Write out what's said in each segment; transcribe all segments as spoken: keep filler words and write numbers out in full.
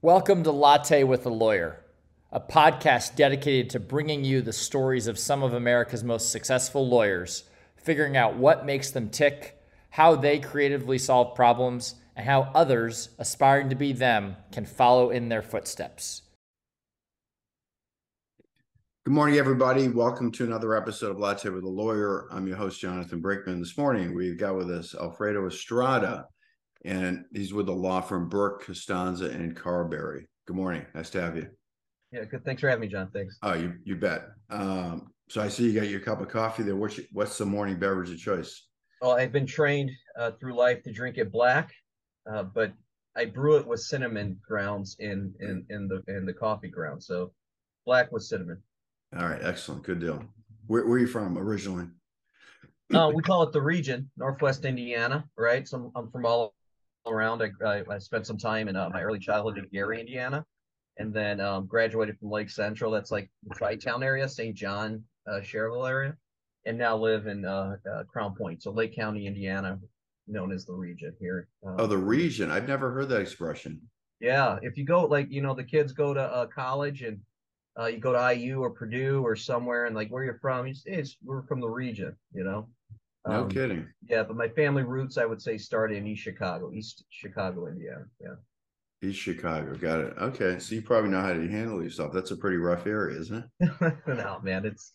Welcome to Latte with a Lawyer, a podcast dedicated to bringing you the stories of some of America's most successful lawyers, figuring out what makes them tick, how they creatively solve problems, and how others aspiring to be them can follow in their footsteps. Good morning, everybody. Welcome to another episode of Latte with a Lawyer. I'm your host, Jonathan Brickman. This morning, we've got with us Alfredo Estrada, and he's with the law firm Burke, Costanza, and Carberry. Good morning. Nice to have you. Yeah, good. Thanks for having me, John. Thanks. Oh, you you bet. Um, so I see you got your cup of coffee there. What's, your, what's the morning beverage of choice? Well, I've been trained uh, through life to drink it black, uh, but I brew it with cinnamon grounds in in in the in the coffee ground. So black with cinnamon. All right, excellent. Good deal. Where, where are you from originally? Uh, we call it the region, Northwest Indiana, right? So I'm, I'm from all around. I, I, I spent some time in uh, my early childhood in Gary, Indiana, and then um, graduated from Lake Central. That's like the Tri-Town area, Saint John, uh, Cherville area, and now live in uh, uh, Crown Point, so Lake County, Indiana, known as the region here. Um, oh, the region. I've never heard that expression. Yeah, if you go, like, you know, the kids go to uh, college and uh, you go to I U or Purdue or somewhere, and like, where you're from, it's, it's we're from the region, you know. No Um, kidding. Yeah, but my family roots, I would say, started in East Chicago, East Chicago, Indiana. Yeah. East Chicago. Got it. Okay. So you probably know how to handle yourself. That's a pretty rough area, isn't it? No, man, it's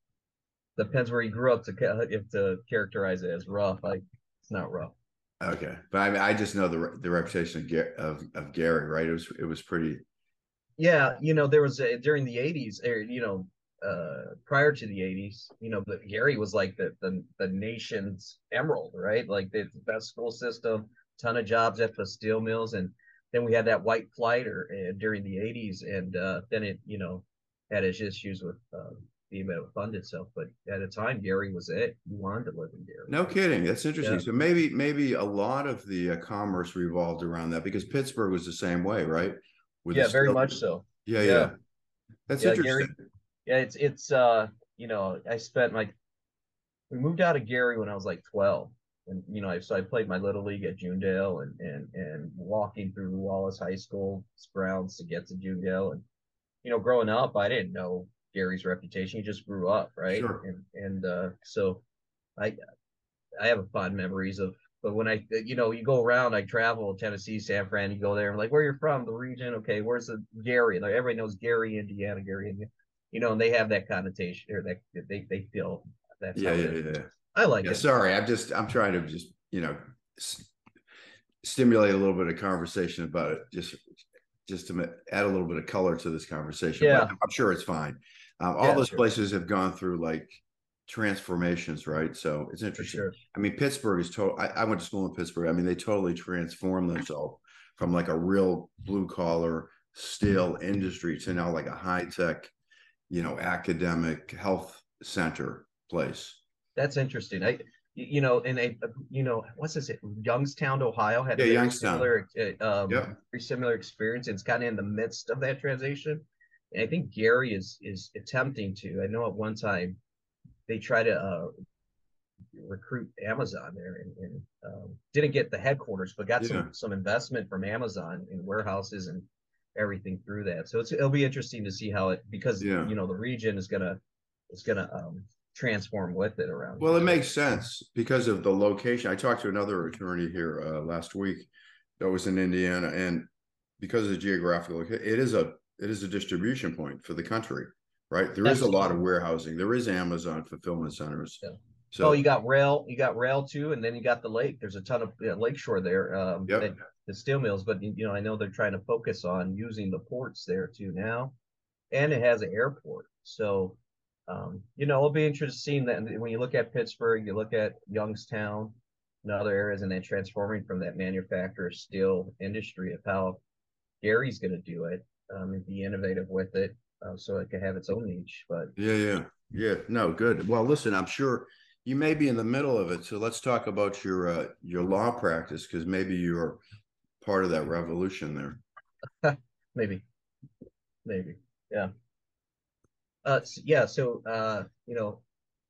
depends where you grew up to if to characterize it as rough. Like, it's not rough. Okay, but I mean, I just know the the reputation of of, of Gary, right? It was it was pretty. Yeah, you know, there was a, during the eighties, or you know, uh, prior to the eighties, you know, but Gary was like the the the nation's emerald, right? Like the best school system, ton of jobs at the steel mills, and then we had that white flight or uh, during the eighties, and uh, then it, you know, had its issues with uh, being able to fund itself. But at the time, Gary was it. You wanted to live in Gary. No kidding. That's interesting. Yeah. So maybe maybe a lot of the uh, commerce revolved around that because Pittsburgh was the same way, right? With Yeah, the very steel- much so. Yeah, Yeah. yeah. That's Yeah, interesting. Gary. Yeah, it's it's uh, you know, I spent my we moved out of Gary when I was like twelve. And you know, I so I played my little league at Junedale and and and walking through Wallace High School grounds to get to Junedale. And you know, growing up, I didn't know Gary's reputation. He just grew up, right? Sure. And and uh so I I have fond memories of, but when I, you know, you go around, I travel Tennessee, San Fran, you go there, I'm like, where you're from, the region, okay, where's the Gary? Like everybody knows Gary, Indiana, Gary, Indiana, you know, and they have that connotation, or that they they feel that's Yeah, how yeah, it is. yeah. I like Yeah, it. sorry. I'm just I'm trying to just, you know, s- stimulate a little bit of conversation about it, just just to add a little bit of color to this conversation. Yeah. But I'm sure it's fine. Um, all Yeah, those sure. places have gone through like transformations, right? So it's For interesting. sure. I mean, Pittsburgh is total. I, I went to school in Pittsburgh. I mean, they totally transformed themselves from like a real blue collar steel industry to now like a high tech, you know, academic health center place. That's interesting. I, you know, and a, you know, what's this? Youngstown, Ohio had Yeah, a very Youngstown. similar, uh, um, Yep. very similar experience. It's kind of in the midst of that transition. And I think Gary is is attempting to. I know at one time they try to uh, recruit Amazon there, and, and um, didn't get the headquarters, but got Yeah. some some investment from Amazon in warehouses and everything through that. So it's, it'll be interesting to see how it, because Yeah. you know the region is gonna is gonna um, transform with it around. Well, here. it makes sense because of the location. I talked to another attorney here uh, last week that was in Indiana, and because of the geographical, it is a it is a distribution point for the country, right? There is a lot of warehousing. There is Amazon fulfillment centers. Yeah. So Oh, you got rail, you got rail too, and then you got the lake. There's a ton of you know, lakeshore there. Um, Yep. that, the steel mills, but you know, I know they're trying to focus on using the ports there too now, and it has an airport. So, um, you know, it'll be interesting that when you look at Pittsburgh, you look at Youngstown and other areas, and then transforming from that manufacturer steel industry of how Gary's going to do it, um, and be innovative with it, uh, so it can have its own niche. But yeah, yeah, yeah. No, good. Well, listen, I'm sure you may be in the middle of it. So let's talk about your uh, your law practice because maybe you're part of that revolution there. maybe, maybe, yeah. Uh, yeah. So, uh, you know,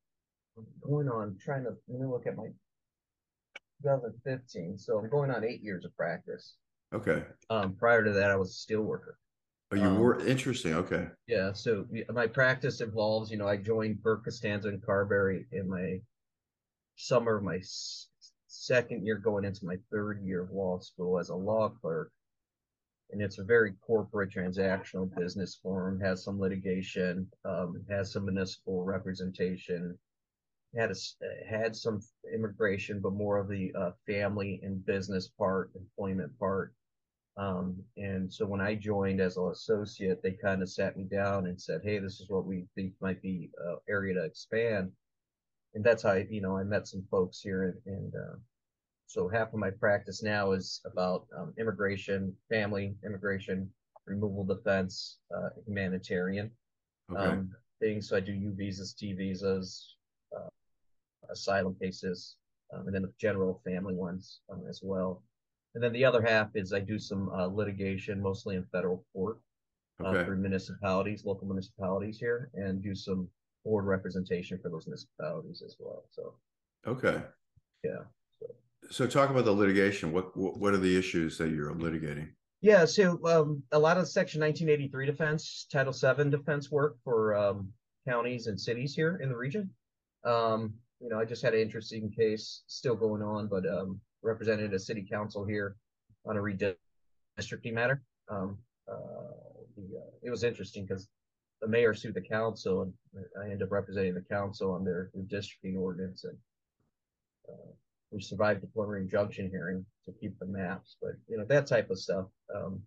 going on trying to let me look at my twenty fifteen. So I'm going on eight years of practice. Okay. Um, prior to that, I was a steel worker. Oh, you Um, were interesting. Okay. yeah, so my practice involves, you know, I joined Burke Costanza and Carberry in my summer of my second year, going into my third year of law school as a law clerk. And it's a very corporate transactional business form, has some litigation, um, has some municipal representation, had a, had some immigration, but more of the uh, family and business part, employment part. Um, and so when I joined as an associate, they kind of sat me down and said, "Hey, this is what we think might be an area to expand." And that's how I, you know, I met some folks here, and, and uh, so half of my practice now is about um, immigration, family, immigration, removal defense, uh, humanitarian Okay. um, things. So I do U visas, T visas, uh, asylum cases, um, and then the general family ones um, as well. And then the other half is I do some uh, litigation, mostly in federal court uh, Okay. for municipalities, local municipalities here, and do some board representation for those municipalities as well. So, Okay. yeah. So, So talk about the litigation. What, what what are the issues that you're litigating? yeah. So um, a lot of Section nineteen eighty-three defense, Title seven defense work for um, counties and cities here in the region. Um, you know, I just had an interesting case still going on, but um, represented a city council here on a redistricting matter. Um, uh, the, uh, it was interesting because the mayor sued the council, and I ended up representing the council on their redistricting ordinance, and uh, we survived the preliminary injunction hearing to keep the maps. But you know, that type of stuff, um,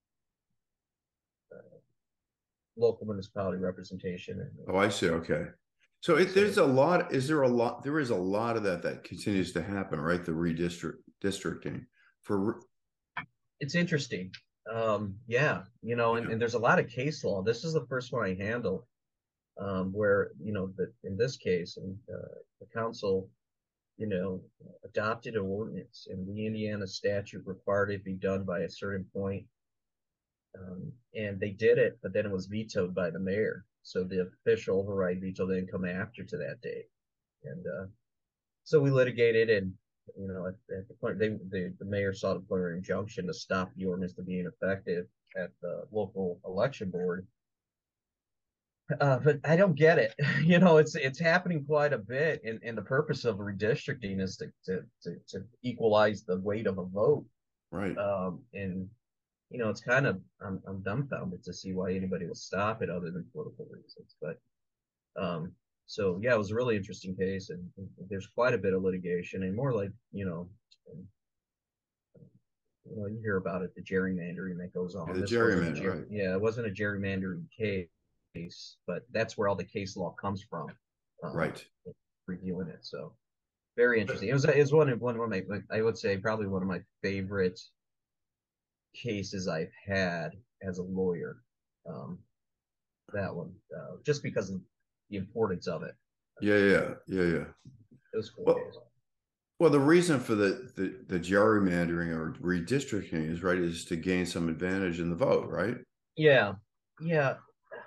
uh, local municipality representation. And, Oh, I see. Okay. So it, there's so a lot. Is there a lot? There is a lot of that that continues to happen, right? The redistrict districting for. it's interesting. Um, yeah, you know, and, Yeah. and there's a lot of case law. This is the first one I handled, um, where, you know, that in this case, and uh, the council, you know, adopted an ordinance, and the Indiana statute required it be done by a certain point. Um, and they did it, but then it was vetoed by the mayor. So the official override veto didn't come after to that date. And uh, so we litigated, and you know, at, at the point they, the, the mayor sought a preliminary injunction to stop the ordinance from being effective at the local election board. Uh, but I don't get it. You know, it's it's happening quite a bit, and, and the purpose of redistricting is to, to to to equalize the weight of a vote. Right. Um, and you know, it's kind of I'm I'm dumbfounded to see why anybody will stop it other than political reasons. But um, so yeah, it was a really interesting case, and, and there's quite a bit of litigation, and more like you know, and, you know, you hear about it, the gerrymandering that goes Yeah, on. the This wasn't a gerrymander, ger- right? yeah, it wasn't a gerrymandering case, but that's where all the case law comes from. Um, Right. reviewing it, so very interesting. It was it was one of one of my I would say probably one of my favorite cases I've had as a lawyer. Um, that one, uh, just because of the importance of it. Yeah. Yeah. Yeah. Yeah. It was a cool Well, case. well, the reason for the, the the gerrymandering or redistricting is right is to gain some advantage in the vote, right? Yeah, yeah,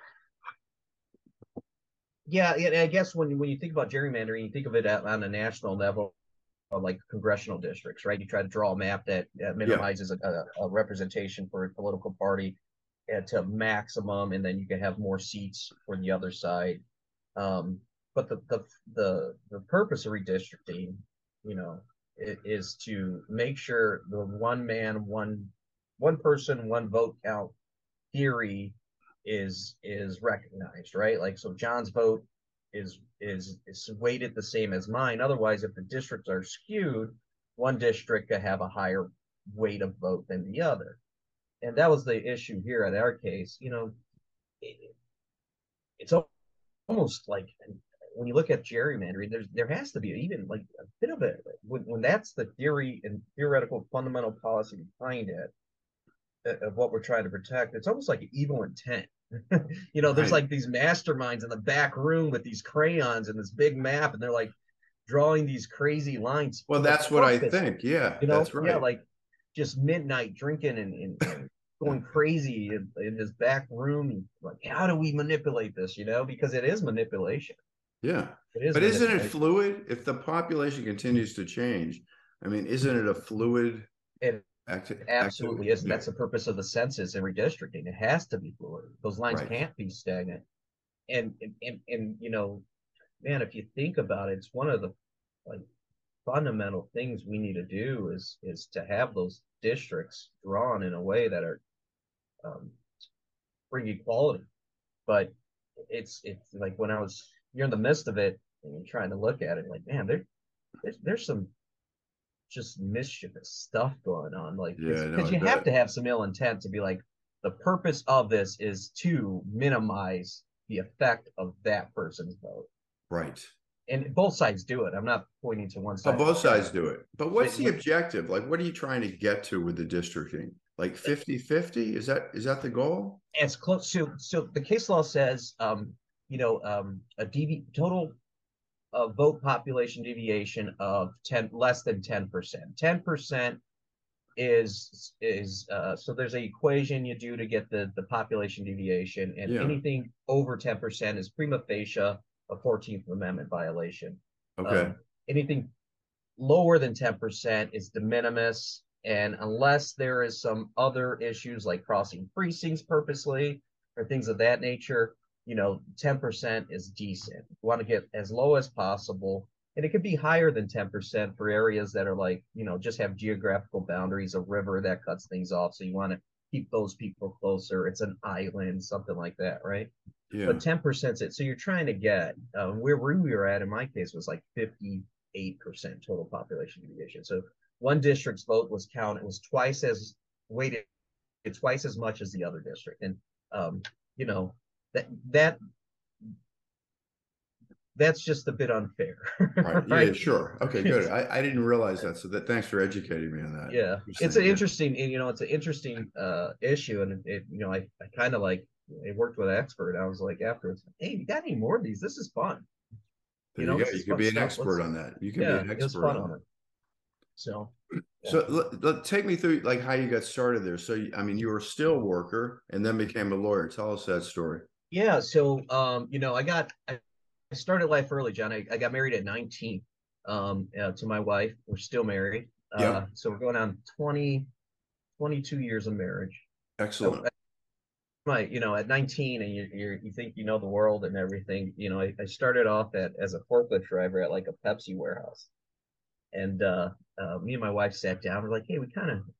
yeah. I guess when when you think about gerrymandering, you think of it at, on a national level, like congressional districts, right? You try to draw a map that uh, Yeah. minimizes a, a, a representation for a political party uh, to maximum, and then you can have more seats for the other side. Um, but the, the the the purpose of redistricting, you know, is to make sure the one man, one one person, one vote count theory is is recognized, right? Like so John's vote is is is weighted the same as mine. Otherwise, if the districts are skewed, one district could have a higher weight of vote than the other. And that was the issue here at our case. You know, it, it's almost like when you look at gerrymandering, there's there has to be even like a bit of it when, when that's the theory and theoretical fundamental policy behind it of what we're trying to protect. It's almost like evil intent. You know, there's Right. like these masterminds in the back room with these crayons and this big map, and they're like drawing these crazy lines Well, for the that's what I purpose, think. Yeah, you know, that's yeah, right. like just midnight drinking and, and, and going crazy in, in this back room. Like, how do we manipulate this? You know, because it is manipulation. Yeah. It is But isn't it manipulation. fluid? If the population continues to change, I mean, isn't it a fluid It Acti- Absolutely activity. is. And Yeah. that's the purpose of the census and redistricting. It has to be fluid. Those lines Right. can't be stagnant. And, and, and, and you know, man, if you think about it, it's one of the like fundamental things we need to do is is to have those districts drawn in a way that are um, bring equality. But it's it's like when I was you're in the midst of it and you're trying to look at it, like man, there there's, there's some just mischievous stuff going on, like Yeah, no, because I you have bet. to have some ill intent to be like the purpose of this is to minimize the effect of that person's vote, Right. and both sides do it. I'm not pointing to one Oh, side or both the sides other. do it. But But what's the what objective? Like, what are you trying to get to with the districting? Like fifty fifty? Is that is that the goal? as close to so the case law says, um, you know, um, a D V total uh, vote population deviation of ten less than ten percent. ten percent is is uh, so there's an equation you do to get the the population deviation, and Yeah. anything over ten percent is prima facie a fourteenth Amendment violation. Okay. Um, anything lower than ten percent is de minimis, and unless there is some other issues like crossing precincts purposely or things of that nature, you know, ten percent is decent. You want to get as low as possible. And it could be higher than ten percent for areas that are like, you know, just have geographical boundaries, a river that cuts things off. So you want to keep those people closer. It's an island, something like that, right? Yeah. But ten percent is it. So you're trying to get uh, where we were at in my case was like fifty-eight percent total population deviation. So one district's vote was counted, was twice as weighted, twice as much as the other district. And, um, you know, that, that, that's just a bit unfair. Right. Yeah, Right. sure. Okay, good. I, I didn't realize that. So that thanks for educating me on that. Yeah. It's an Yeah. interesting, you know, it's an interesting uh, issue. And it, you know, I, I kind of like, I worked with an expert. I was like, afterwards, hey, you got any more of these? This is fun. There You know, you go. this You is could fun be an stuff. expert Let's, on that. You can be yeah, an it was expert fun on on that. it. So, yeah. So let, let, take me through like how you got started there. So I mean, you were a steel worker and then became a lawyer. Tell us that story. Yeah. So, um, you know, I got, I started life early, John. I, I got married at nineteen um, uh, to my wife. We're still married. Uh, Yep. so we're going on twenty, twenty-two years of marriage. I, Excellent. I, my, you know, at nineteen and you, you you think you know the world and everything, you know, I, I started off at as a forklift driver at like a Pepsi warehouse. And uh, uh, me and my wife sat down. We're like, hey, we kind of,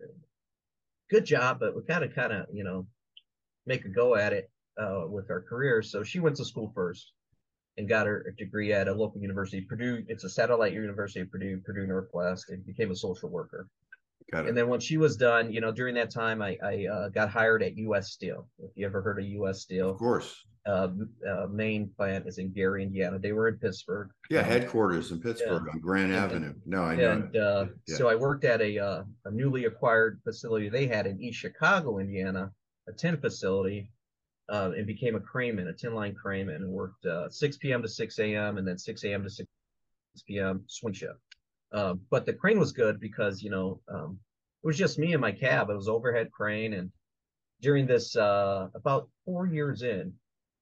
good job, but we kind of, kind of, you know, make a go at it uh, with our careers. So she went to school first and got her degree at a local university, Purdue. It's a satellite university of Purdue, Purdue Northwest, and became a social worker. Got And it. then when she was done, you know, during that time, I, I uh, got hired at U S Steel. If you ever heard of U S Of Steel, course. uh, uh, main plant is in Gary, Indiana. They were in Pittsburgh. Yeah, Um, headquarters in yeah, Pittsburgh on Grand and, Avenue. No, I and know and uh, it. Yeah. so I worked at a uh, a newly acquired facility they had in East Chicago, Indiana, a tin facility, uh, and became a crayman, a tin line crayman, and worked uh, six p m to six a m and then six a m to six p m swing shift. Uh, but the crane was good because you know um, it was just me and my cab. It was overhead crane, and during this uh, about four years in,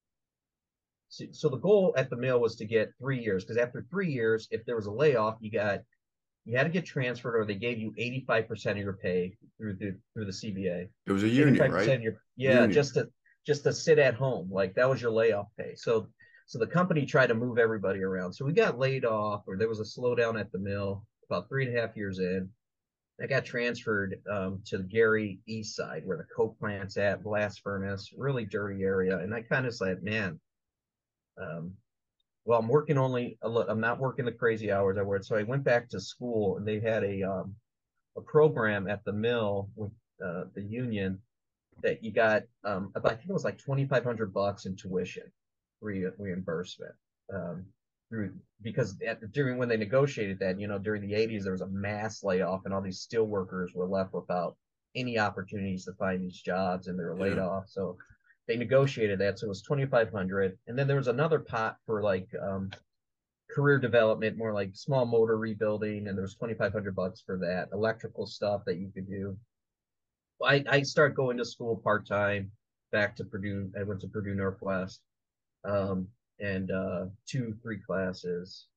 so, so the goal at the mill was to get three years because after three years, if there was a layoff, you got you had to get transferred or they gave you eighty-five percent of your pay through the through the C B A. It was a union, eighty-five right? percent of your yeah, Union. just to just to sit at home. Like that was your layoff pay. So so the company tried to move everybody around. So we got laid off or there was a slowdown at the mill about three and a half years in. I got transferred um, to the Gary East Side where the coke plant's at, blast furnace, really dirty area. And I kind of said, man, um, well, I'm working only, I'm not working the crazy hours I worked. So I went back to school and they had a, um, a program at the mill with uh, the union that you got, um, about, I think it was like twenty-five hundred bucks in tuition re- reimbursement. Um, through, because at, during when they negotiated that, you know, during the eighties, there was a mass layoff and all these steel workers were left without any opportunities to find these jobs and they were laid Yeah. off. So they negotiated that. So it was twenty-five hundred. And then there was another pot for like, um, career development, more like small motor rebuilding. And there was twenty-five hundred bucks for that electrical stuff that you could do. I, I started going to school part-time back to Purdue. I went to Purdue Northwest, um, and, uh, two, three classes.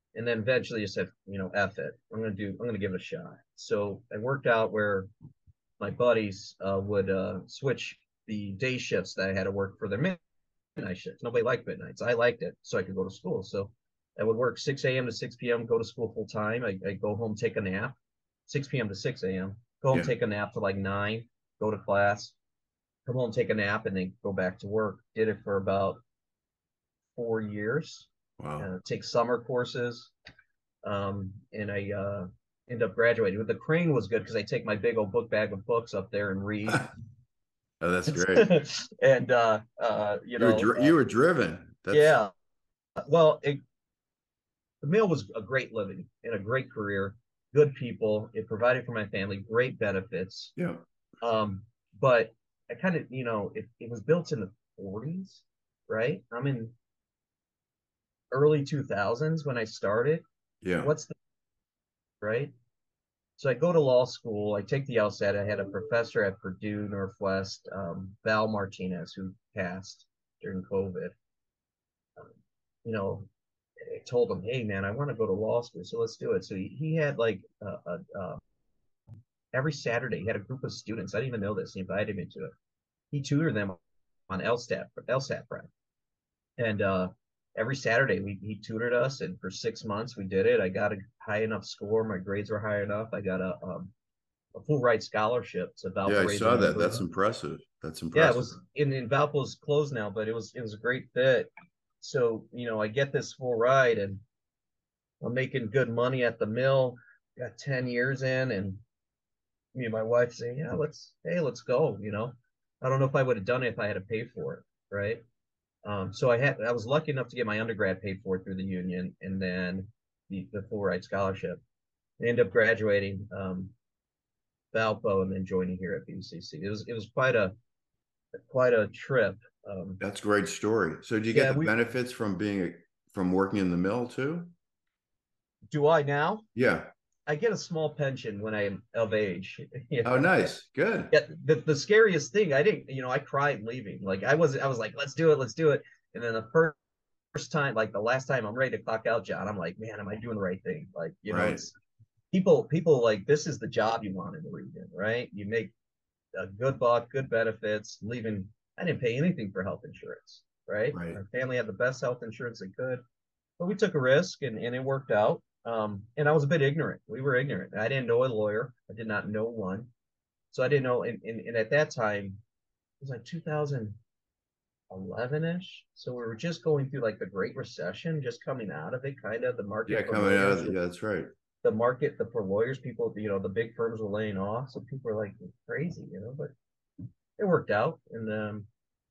And then eventually I said, you know, F it. I'm gonna do. I'm gonna give it a shot. So I worked out where my buddies uh, would uh, switch the day shifts that I had to work for their midnight shifts. Nobody liked midnights. I liked it, so I could go to school. So I would work six a m to six p m, go to school full time. I I go home, take a nap, six p m to six a m. Go home, Yeah. take a nap to like nine, go to class, come home, take a nap, and then go back to work. Did it for about four years. Wow. Uh, take summer courses, um, and I uh, end up graduating. But the crane was good because I take my big old book bag of books up there and read. Oh, that's great. and uh, uh, you You were know, dri- uh, you were driven. That's yeah. Well, it, the mill was a great living and a great career, good people. It provided for my family, great benefits. yeah. Um, but I kind of, you know, it, it was built in the forties, right? I'm in early two thousands when I started. Yeah. What's the right? So I go to law school. I take the LSAT. I had a professor at Purdue Northwest, um, Val Martinez, who passed during COVID. Um, you know, I told him, "Hey, man, I want to go to law school, so let's do it." So he, he had like a, a, a, every Saturday he had a group of students. I didn't even know this. He invited me to it. He tutored them on LSAT, LSAT prep, and uh, every Saturday we he tutored us, and for six months we did it. I got a high enough score. My grades were high enough. I got a um, a full ride scholarship to Yeah, I Valparaiso saw that. That's University. impressive. That's Yeah, it impressive. was in, in Valpo's closed now, but it was it was a great fit. So, you know, I get this full ride and I'm making good money at the mill. Got ten years in, and me and my wife saying, yeah, let's hey, let's go, you know. I don't know if I would have done it if I had to pay for it, right? Um, so I had I was lucky enough to get my undergrad paid for through the union and then the, the full ride scholarship. I ended up graduating um, Valpo and then joining here at B C C. It was it was quite a quite a trip. Um, That's a great story. So do you get yeah, the we benefits from being a, from working in the mill too? do I now? Yeah. I get a small pension when I'm of age. You Oh, know? nice. Good. Yeah, the, the scariest thing, I didn't, you know, I cried leaving. Like I was, I was like, let's do it, let's do it. And then the first, first time, like the last time I'm ready to clock out, John, I'm like, man, am I doing the right thing? Like, you know, Right. it's people, people like this is the job you want in the region, right? You make a good buck, good benefits, leaving. I didn't pay anything for health insurance, right? Right. My family had the best health insurance they could, but we took a risk and, and it worked out. Um, and I was a bit ignorant. We were ignorant. I didn't know a lawyer. I did not know one. So I didn't know. And, and, and at that time, it was like two thousand eleven-ish. So we were just going through like the Great Recession, just coming out of it, kind of the Yeah, market for coming out lawyers. of the, yeah, that's right. The market the, for lawyers, people, you know, the big firms were laying off. So people were like crazy, you know, but it worked out. And um,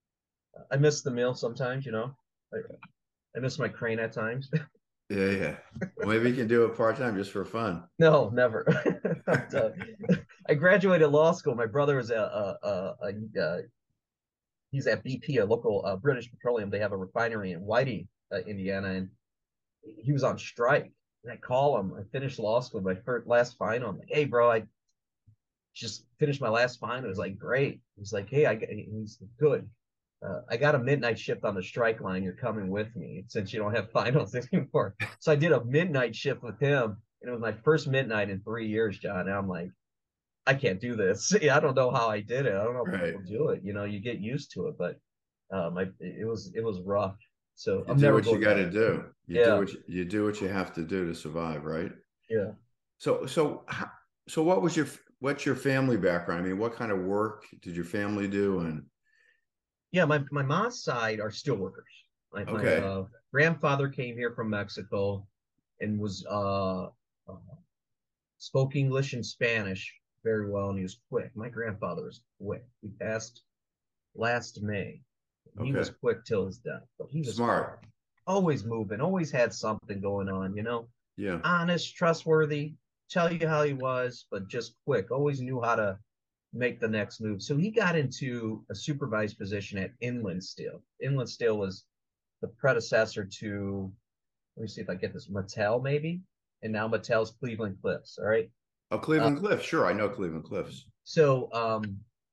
I miss the mill sometimes, you know. I, I miss my crane at times. Yeah, yeah. Well, maybe you can do it part-time just for fun. No, never. uh, I graduated law school. My brother was a, a, a, a, a he's at B P, a local uh, British Petroleum. They have a refinery in Whiting, uh, Indiana, and he was on strike. And I call him. I finished law school, my first last final. I'm like, hey, bro, I just finished my last final. It was like great. He's like, hey, I got. He's good. Uh, I got a midnight shift on the strike line. You're coming with me since you don't have finals anymore. So I did a midnight shift with him, and it was my first midnight in three years, John. And I'm like, I can't do this. Yeah, I don't know how I did it. I don't know how Right. people do it. You know, you get used to it, but um, I, it was it was rough. So You I'm do never what you going got to back. do. You Yeah, do what you, you do what you have to do to survive, right? yeah, So, so, h- so, what was your what's your family background? I mean, what kind of work did your family do? And yeah. My my mom's side are steel workers. My my okay, uh, grandfather came here from Mexico and was uh, uh spoke English and Spanish very well, and he was quick. My grandfather was quick. He passed last May. He okay, was quick till his death, but he was smart. always moving, always had something going on, you know, Yeah. honest, trustworthy, tell you how he was, but just quick, always knew how to make the next move. So he got into a supervised position at Inland Steel. Inland Steel was the predecessor to, let me see if I get this, Mattel maybe, and now Mattel's Cleveland Cliffs. All right. Oh, Uh, Cleveland Cliffs. Sure, I know Cleveland Cliffs. so um,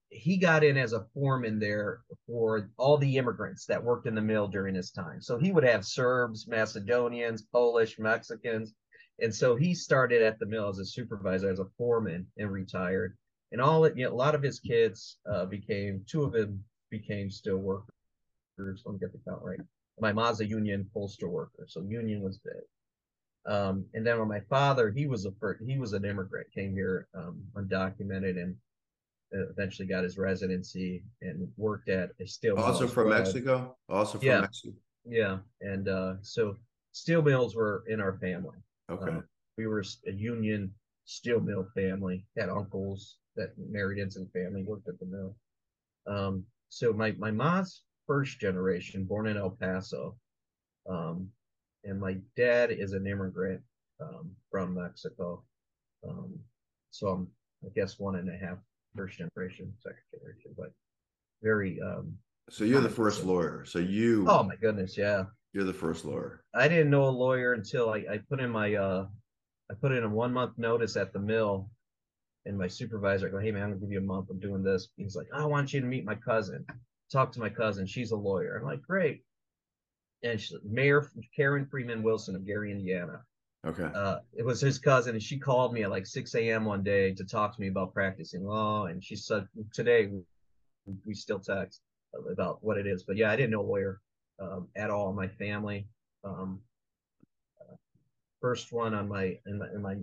he got in as a foreman there for all the immigrants that worked in the mill during his time. So he would have Serbs, Macedonians, Polish, Mexicans. And so he started at the mill as a supervisor, as a foreman, and retired. And all it, you know, a lot of his kids uh, became, two of them became steel workers. Let me get the count right. My mom's a union postal worker, so union was big. Um, and then when my father, he was a he was an immigrant, came here um, undocumented, and eventually got his residency and worked at a steel mill Also as from well. Mexico. Also from Yeah, Mexico. yeah, and uh, so steel mills were in our family. Okay. Um, we were a union steel mill family. Had uncles that married into the family, worked at the mill. Um, so my my mom's first generation, born in El Paso, um, and my dad is an immigrant um, from Mexico. Um, so I'm, I guess, one and a half first generation, second generation, but very um, So you're the first lawyer. So you. Oh my goodness, yeah. You're the first lawyer. I didn't know a lawyer until I, I put in my uh I put in a one month notice at the mill, and my supervisor, I go, hey man, I'm gonna give you a month. I'm doing this. He's like, I want you to meet my cousin. Talk to my cousin. She's a lawyer. I'm like, great. And she, Mayor Karen Freeman Wilson of Gary, Indiana. Okay. Uh, it was his cousin, and she called me at like six a m one day to talk to me about practicing law. And she said, today we still text about what it is. But yeah, I didn't know a lawyer um, at all in my family. Um, first one on my in my, in my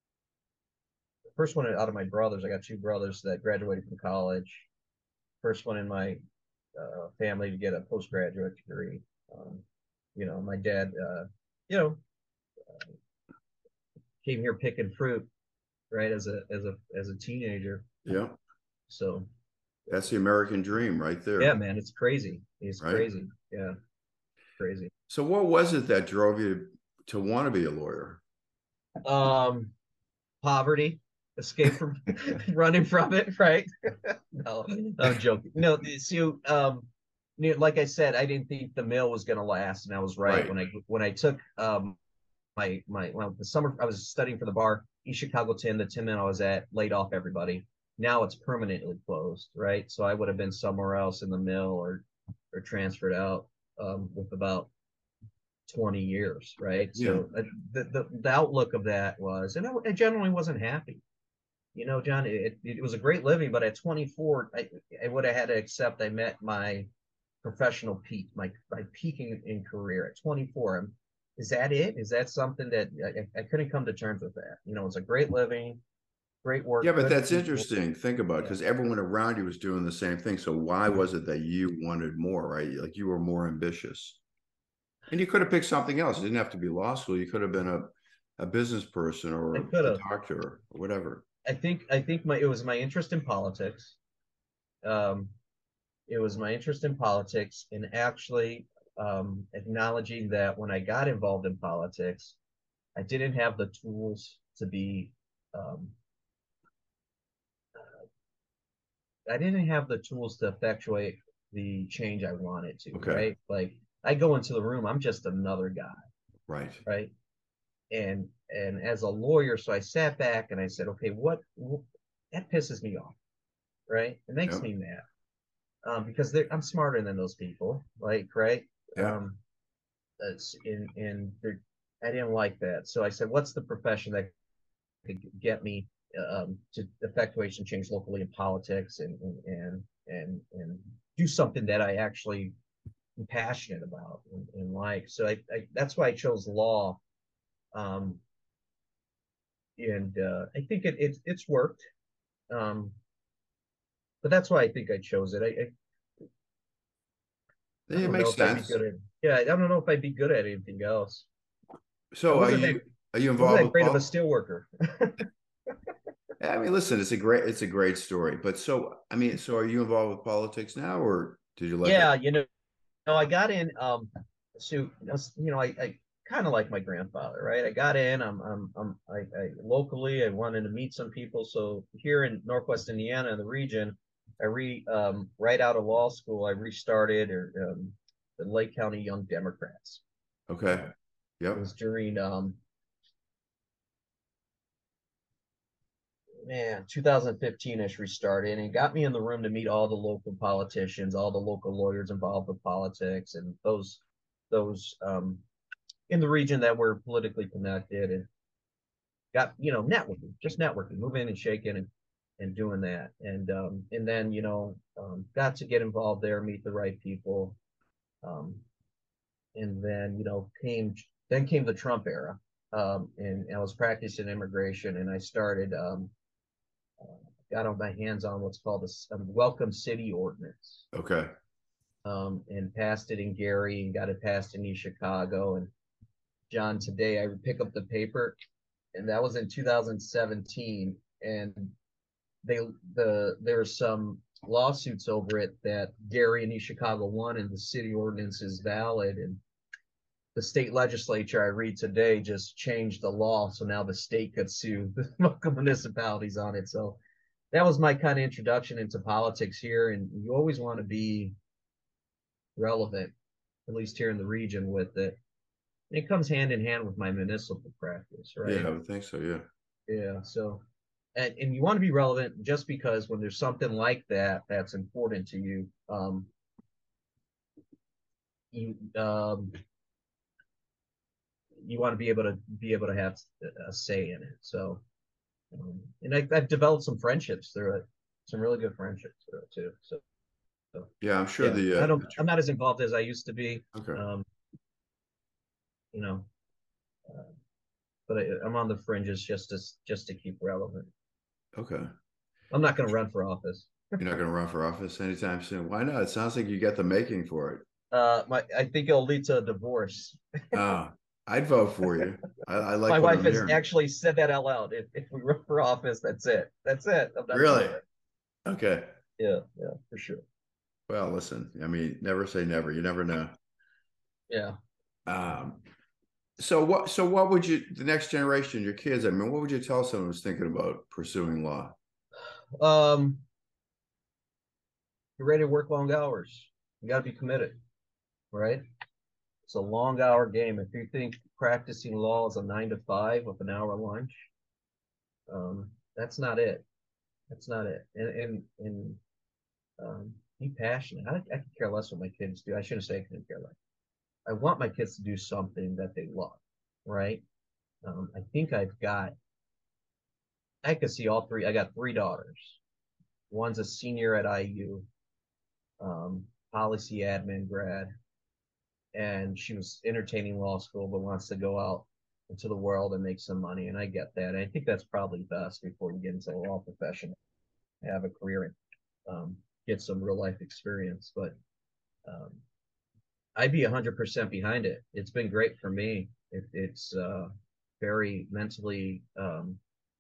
first one out of my brothers. I got two brothers that graduated from college. First one in my uh, family to get a postgraduate degree. Um, you know, my dad, uh, you know, uh, came here picking fruit, right, as a as a as a teenager. Yeah. So that's the American dream right there. Yeah, man, it's crazy. It's right? crazy. Yeah, crazy. So what was it that drove you to want to be a lawyer? Um, poverty, escape from running from it, right? No, I'm joking. No, so um, like I said, I didn't think the mill was going to last, and I was right, right when I when I took um my my well the summer I was studying for the bar. East Chicago Tin, the tin mill I was at, laid off everybody. Now it's permanently closed, right? So I would have been somewhere else in the mill, or or transferred out um, with about twenty years, right? Yeah. So uh, the, the the outlook of that was, and I, I generally wasn't happy. You know, John, it, it was a great living, but at twenty-four, I, I would have had to accept I met my professional peak, my, my peaking in career at twenty-four. I'm, is that it? Is that something that I, I couldn't come to terms with that? You know, it's a great living, great work. Yeah, but good that's people. interesting. Think about it, because Yeah. everyone around you was doing the same thing. So why was it that you wanted more, right? Like you were more ambitious. And you could have picked something else. It didn't have to be law school. You could have been a, a business person or I a, could a have. doctor or whatever. I think I think my it was my interest in politics. Um, it was my interest in politics, and actually um, acknowledging that when I got involved in politics, I didn't have the tools to be. Um, I didn't have the tools to effectuate the change I wanted to. Okay. Right, like I go into the room, I'm just another guy. Right. Right. And and as a lawyer, so I sat back and I said, okay, what, what that pisses me off. Right, it makes Yep. me mad. Um, because I'm smarter than those people, like, right? Yeah. Um, it's in in I didn't like that, so I said, what's the profession that could get me um, to effectuate some change locally in politics, and and and and do something that I actually am passionate about and, and like. So I, I that's why I chose law, um, and uh, I think it, it it's worked. Um, but that's why I think I chose it. I, I I It don't know makes if I'd be sense. good at. Yeah, I don't know if I'd be good at anything else. I So are wasn't that you are you wasn't involved that with great of a pol- steel worker. I mean, listen, it's a great it's a great story. But so I mean, so are you involved with politics now, or did you let that? Yeah, you know, no, I got in. Um, so you know, I, I kind of like my grandfather, right? I got in. I'm, I'm, I'm I, I locally. I wanted to meet some people. So here in Northwest Indiana, in the region, I re um, right out of law school, I restarted or um, the Lake County Young Democrats. Okay. Uh, it Yep. was during um, man, two thousand fifteen-ish restarted, and it got me in the room to meet all the local politicians, all the local lawyers involved with politics, and those those um, in the region that were politically connected, and got, you know, networking, just networking, moving and shaking and and doing that, and um, and then, you know, um, got to get involved there, meet the right people, um, and then, you know, came then came the Trump era, um, and, and I was practicing immigration, and I started. Um, got on my hands on what's called a um, Welcome City Ordinance. Okay. Um, and passed it in Gary and got it passed in East Chicago. And John, today I would pick up the paper, and that was in two thousand seventeen. And they the there were some lawsuits over it that Gary and East Chicago won, and the city ordinance is valid. And the state legislature, I read today, just changed the law, so now the state could sue the local municipalities on it. So that was my kind of introduction into politics here. And you always want to be relevant, at least here in the region, with it. And it comes hand in hand with my municipal practice, right? Yeah, I would think so. Yeah. Yeah. So, and, and you want to be relevant just because when there's something like that that's important to you, um, you um, you want to be able to be able to have a say in it. So, um, and I, I've developed some friendships through it, some really good friendships through it too. So, so Yeah, I'm sure yeah, the. Uh, I don't. the I'm not as involved as I used to be. okay. Um, you know, uh, but I, I'm on the fringes just to just to keep relevant. Okay. I'm not going to run for office. You're not going to run for office anytime soon. Why not? It sounds like you got the making for it. Uh, my I think it'll lead to a divorce. Ah, I'd vote for you. I, I like My what wife I'm has hearing. actually said that out loud. If if we run for office, that's it. That's it. I'm not Really? doing it. Okay. Yeah, yeah, for sure. Well, listen, I mean, never say never. You never know. Yeah. Um, so what, so what would you, the next generation, your kids, I mean, what would you tell someone who's thinking about pursuing law? Um, you're ready to work long hours. You got to be committed, right? It's a long hour game. If you think practicing law is a nine to five with an hour lunch, um, that's not it. That's not it. And and and um, be passionate. I, I could care less what my kids do. I shouldn't say I couldn't care less. I want my kids to do something that they love, right? Um, I think I've got, I could see all three. I got three daughters. One's a senior at I U, um, policy admin grad, and she was entertaining law school, but wants to go out into the world and make some money. And I get that. And I think that's probably best before you get into the law profession, have a career and um, get some real life experience. But um, I'd be one hundred percent behind it. It's been great for me. It, it's uh, very mentally um,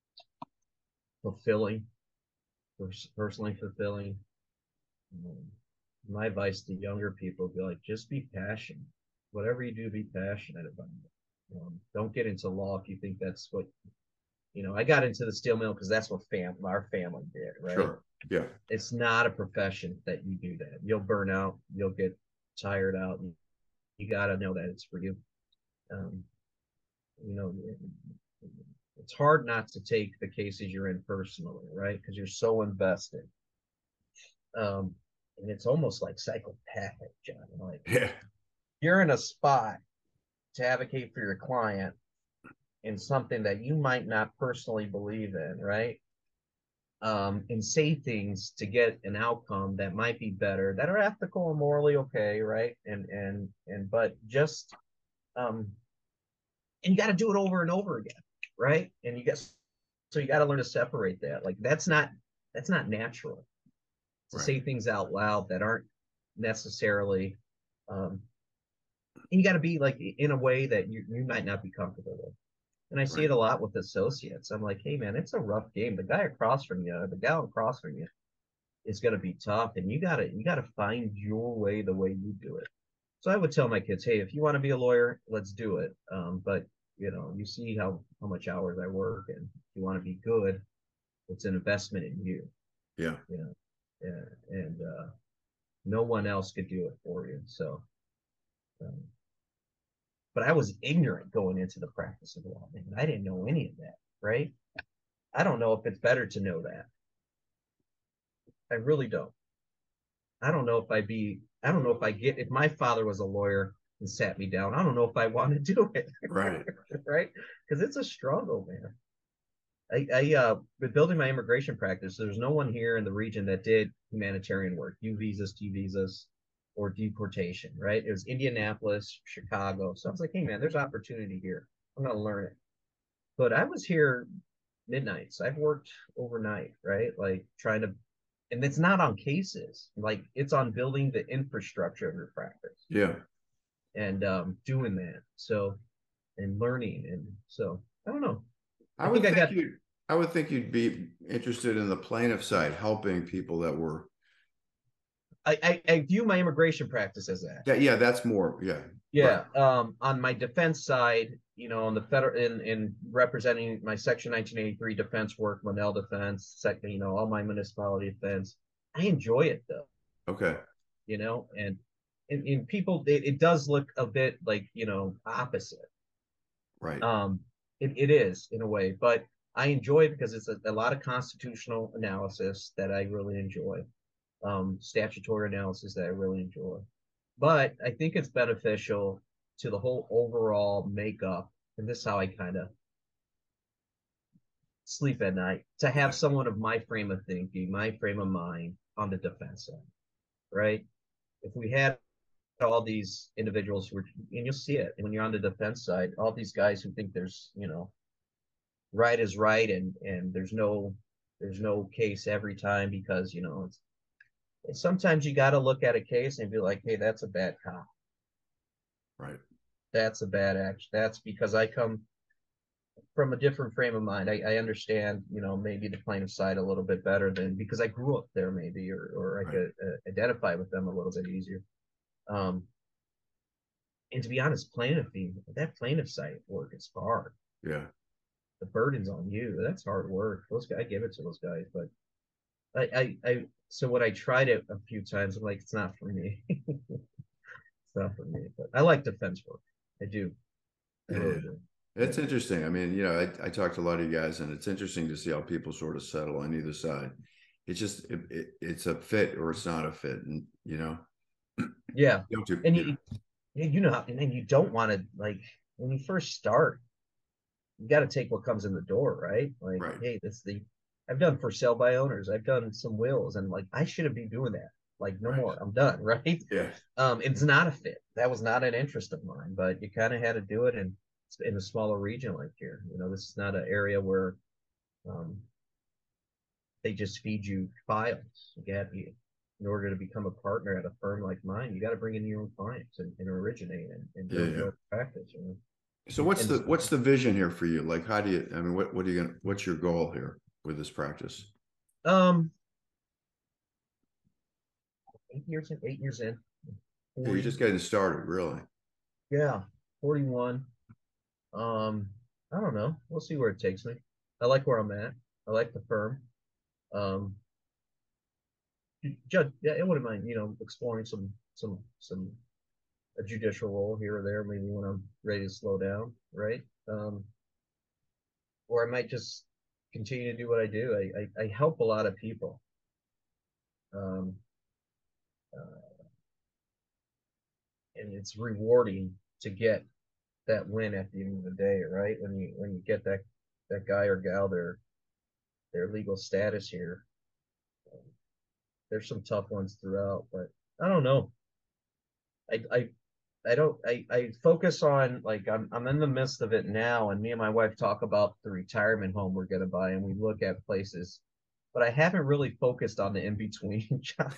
fulfilling, personally fulfilling. Um, my advice to younger people would be like, just be passionate. Whatever you do, be passionate about it. Um, don't get into law if you think that's what, you know, I got into the steel mill because that's what fam our family did, right? Sure. Yeah. It's not a profession that you do that. You'll burn out. You'll get tired out. You, you got to know that it's for you. Um, you know, it's hard not to take the cases you're in personally, right? Because you're so invested. Um, and it's almost like psychopathic, John. Like, Yeah. you're in a spot to advocate for your client in something that you might not personally believe in, right? Um, and say things to get an outcome that might be better, that are ethical and morally okay, right? And and and but just um, and you got to do it over and over again, right? And you guess so you got to learn to separate that. Like that's not that's not natural to Right. say things out loud that aren't necessarily. Um, and you got to be like in a way that you you might not be comfortable with. And I see Right. it a lot with associates. I'm like, hey man, it's a rough game. The guy across from you, the gal across from you, is going to be tough, and you gotta you gotta find your way the way you do it. So I would tell my kids, hey, if you want to be a lawyer, let's do it. Um, but you know, you see how how much hours I work, and if you want to be good, it's an investment in you. Yeah. You know, yeah, and uh, no one else could do it for you. So. Um, But I was ignorant going into the practice of law. Man. I didn't know any of that, right? I don't know if it's better to know that. I really don't. I don't know if I'd be, I don't know if I get, if my father was a lawyer and sat me down, I don't know if I want to do it. Right. Right. Because it's a struggle, man. I, I, uh, been building my immigration practice. There's no one here in the region that did humanitarian work, U visas, T visas, or deportation, right? It was Indianapolis, Chicago. So I was like, hey, man, there's opportunity here. I'm going to learn it. But I was here midnights. I've worked overnight, right? Like trying to, and it's not on cases, like it's on building the infrastructure of your practice. Yeah. And um, doing that. So, and learning. And so, I don't know. I, I would think, think got, you I would think you'd be interested in the plaintiff side, helping people that were. I, I, I view my immigration practice as that. Yeah, yeah, that's more, yeah. Yeah. Right. Um, on my defense side, you know, on the federal in, in representing my Section nineteen eighty-three defense work, Monell defense, second, you know, all my municipality defense. I enjoy it though. Okay. You know, and and, and people, it, it does look a bit like, you know, opposite. Right. Um, it, it is in a way, but I enjoy it because it's a, a lot of constitutional analysis that I really enjoy. Um, statutory analysis that I really enjoy. But I think it's beneficial to the whole overall makeup, and this is how I kind of sleep at night, to have someone of my frame of thinking, my frame of mind on the defense side, right? If we had all these individuals who were, and you'll see it when you're on the defense side, all these guys who think there's, you know, right is right, and and there's no there's no case every time because, you know, it's sometimes you got to look at a case and be like, hey, that's a bad cop. Right. That's a bad action. That's because I come from a different frame of mind. I, I understand, you know, maybe the plaintiff side a little bit better than because I grew up there maybe, or, or I right. could uh, identify with them a little bit easier. Um, and to be honest, plaintiffing, that plaintiff side work is hard. Yeah. The burden's on you. That's hard work. Those guys, I give it to those guys, but I, I, I so when I tried it a few times, I'm like, it's not for me. It's not for me. But I like defense work. I do. I yeah. really do. It's yeah. interesting. I mean, you know, I, I talk to a lot of you guys, and it's interesting to see how people sort of settle on either side. It's just it, it, it's a fit or it's not a fit, and you know. Yeah, you do, and you you, know. you know, and then you don't want to, like, when you first start, you got to take what comes in the door, right? Like, right. hey, this the I've done for sale by owners. I've done some wills, and like I shouldn't be doing that. Like no right. more. I'm done. Right. Yeah. Um, it's not a fit. That was not an interest of mine, but you kind of had to do it in in a smaller region like here. You know, this is not an area where um they just feed you files. You got you in order to become a partner at a firm like mine, you got to bring in your own clients and, and originate and, and build yeah, yeah. your own practice. You know? So what's and, the what's the vision here for you? Like, how do you? I mean, what what are you gonna? What's your goal here with this practice? Um, eight years in, eight years in. Yeah, you're just getting started, really. Yeah, forty-one. Um, I don't know. We'll see where it takes me. I like where I'm at. I like the firm. Um, judge, yeah, I wouldn't mind, you know, exploring some some some a judicial role here or there, maybe when I'm ready to slow down, right? Um, or I might just continue to do what I do. I I, I help a lot of people. Um, uh, and it's rewarding to get that win at the end of the day, right? When you when you get that that guy or gal their their legal status here. Um, there's some tough ones throughout, but I don't know. I I I don't I, I focus on, like, I'm I'm in the midst of it now, and me and my wife talk about the retirement home we're gonna buy, and we look at places, but I haven't really focused on the in-between job.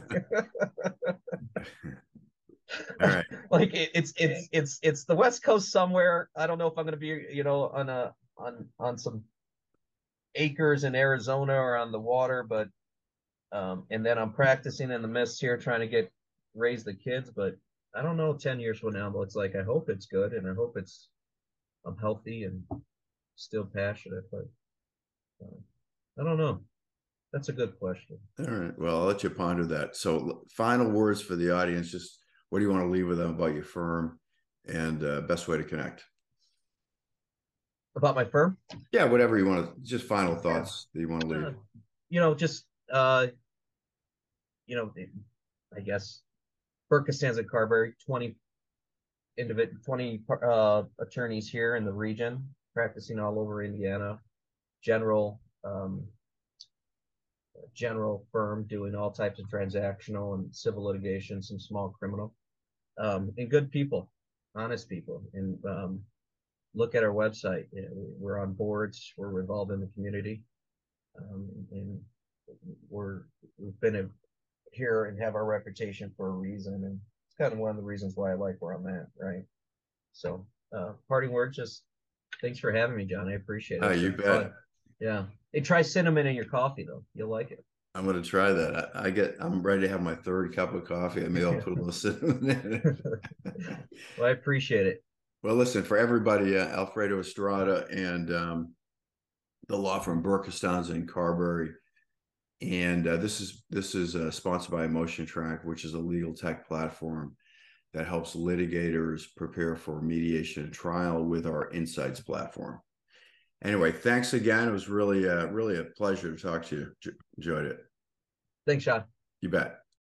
All right. Like it, it's it's it's it's the West Coast somewhere. I don't know if I'm gonna be, you know, on a on on some acres in Arizona or on the water, but um and then I'm practicing in the mist here trying to get raise the kids, but I don't know ten years from now, but it's like I hope it's good, and I hope it's I'm healthy and still passionate, but uh, I don't know. That's a good question. All right. Well, I'll let you ponder that. So final words for the audience, just what do you want to leave with them about your firm and uh, best way to connect? About my firm? Yeah, whatever you want to, just final thoughts yeah. that you want to leave. Uh, you know, just, uh, you know, I guess Burke Costanza Carberry, twenty individual, twenty uh, attorneys here in the region, practicing all over Indiana, general, um, general firm doing all types of transactional and civil litigation, some small criminal, um, and good people, honest people. And um, look at our website. You know, we're on boards. We're involved in the community, um, and we're we've been a, here and have our reputation for a reason. And it's kind of one of the reasons why I like where I'm at, right? So, uh, parting words, just thanks for having me, John. I appreciate it. Oh, you bet. Fun. Yeah. Hey, try cinnamon in your coffee though. You'll like it. I'm going to try that. I, I get, I'm ready to have my third cup of coffee. Maybe I'll put a little cinnamon in it. Well, I appreciate it. Well, listen, for everybody, uh, Alfredo Estrada and um, the law firm Burke Costanza and Carberry. And uh, this is, this is uh, sponsored by EmotionTrack, which is a legal tech platform that helps litigators prepare for mediation and trial with our Insights platform. Anyway, thanks again. It was really, uh, really a pleasure to talk to you. Enjoyed it. Thanks, Sean. You bet.